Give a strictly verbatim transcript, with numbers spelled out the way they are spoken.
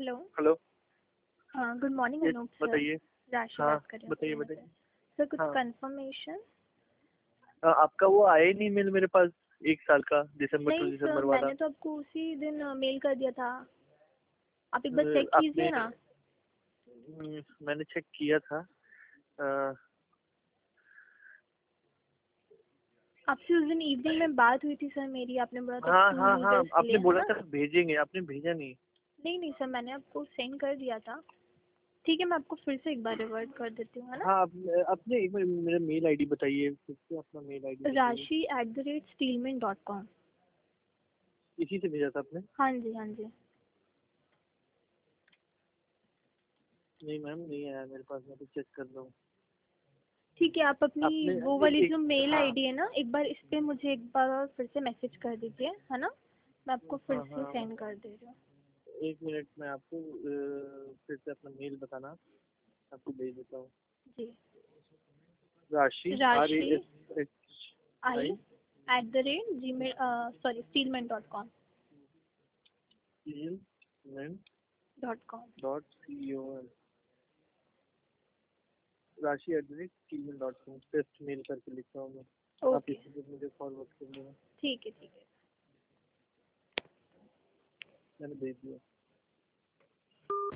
Hello. Hello. हाँ, good morning ये Anoop sir. बताइए। राशि हाँ, बात कर रही हूँ बताइए पुणे से। बताइए। सर कुछ हाँ, कंफर्मेशन? अ, आपका वो आया ही नहीं मेल मेरे पास, एक साल का, दिसंबर टू नहीं सर, दिसंबर वाला। मैंने तो आपको उसी दिन मेल कर दिया था। आप एक बार अ, चेक आपने कीजिए ना। हम्म, मैंने चेक किया था। अ, आपसे उस दिन इवनिंग में बात हुई थी सर मेरी, आपने बोला था हाँ टू हाँ हाँ, यूजर्स के लिए, आपने है बोला ना? था भेजेंगे, आपने भेजा नहीं। नहीं नहीं सर, मैंने आपको सेंड कर दिया था। ठीक है, मैं आपको फिर से एक बार रिवर्ट कर देती हूँ, है ना? हाँ, आप- आपने एक बार मेरा मेल आईडी बताइए, फिर से अपना मेल आईडी बताइए। Rashi at the rate steelman dot com. इसी से भेजा था आपने? हाँ जी हाँ जी। नहीं मैम, नहीं आया मेरे पास, मैं तो चेक कर रहा हूँ। ठीक है, आप अपनी आपने वो एक, वाली एक जो मेल हाँ आईडी है ना, एक बार इस पे मुझे एक बार और फिर से मैसेज कर दीजिए, है ना? मैं आपको फिर हाँ से हाँ, सेंड कर दे रही हूँ। एक मिनट में आपको अ, फिर से अपना मेल बताना, आपको भेज देता हूँ। जी। राशि, R A Rashi S H I I at the rate G mail sorry steelman dot com steelman dot com. Dot C O M. Rashi at the rate steelman dot com test mail करके लिखता हूँ मैं। आप ओके, इसी पे मुझे forward कर देना। ठीक है ठीक है। मैंने भेज दिया।